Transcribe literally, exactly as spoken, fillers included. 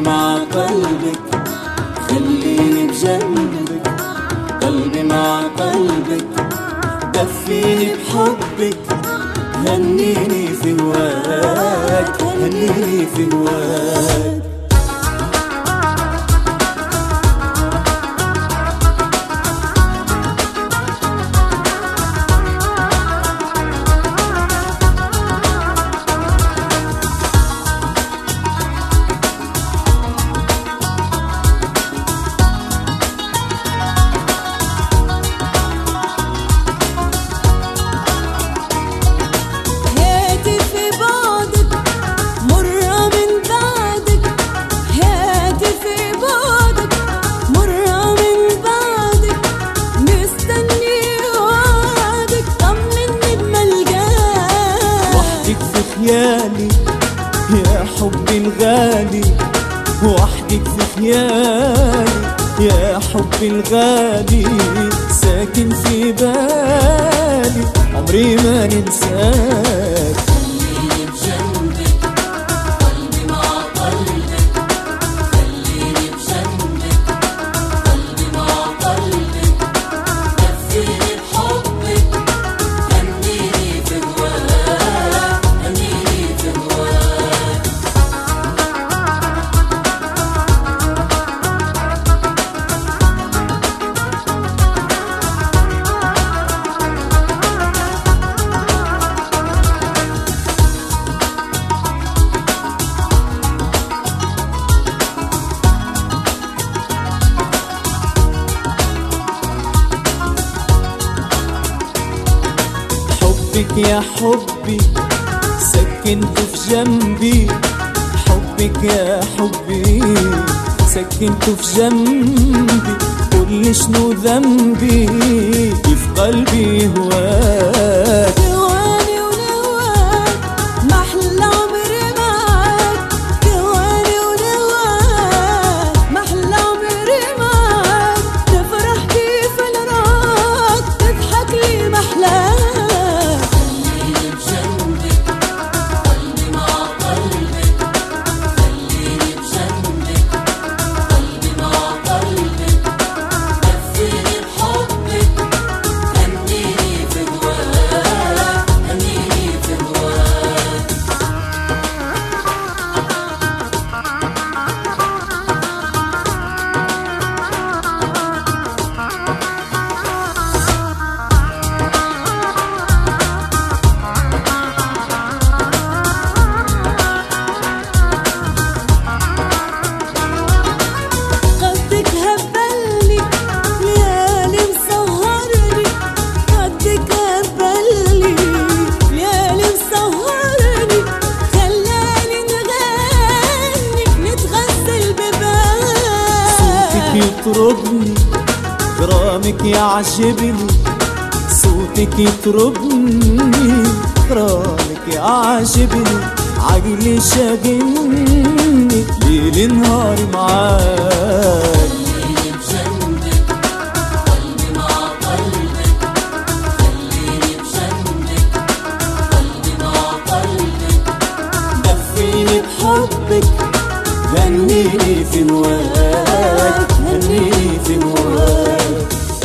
مع قلبك، خليني بجنبك. قلبي مع قلبك، دفيني بحبك. هنيني في هواك، هنيني في هواك. يا حبي الغالي، وحدك في خيالي. يا حبي الغالي، ساكن في بالي، عمري ما ننساك. خليني بجنبك، قلبي مع قلبك. خليني بجنبك، قلبي مع قلبك. دفيني بحبك، هنيني في هواك، هنيني في هواك. حبك يا حبي، سكنت في جنبي. حبك يا حبي، سكنت في جنبي. قولي شنو ذنبي، في قلبي هواك. هواني ونهواك، ما أحلى عمري معاك. هواني ونهواك، ما أحلى عمري معاك. تفرح كيف نراك، تضحك لي محلاك. يطربني غرامك يعجبني، صوتك يطربني غرامك يعجبني. عقلي شاغلني ليل نهار معاك. خليني بجنبك، قلبي مع قلبك. خليني بجنبك، قلبي مع قلبك. دفيني بحبك، غنيني في هواك، غنيني في هواك.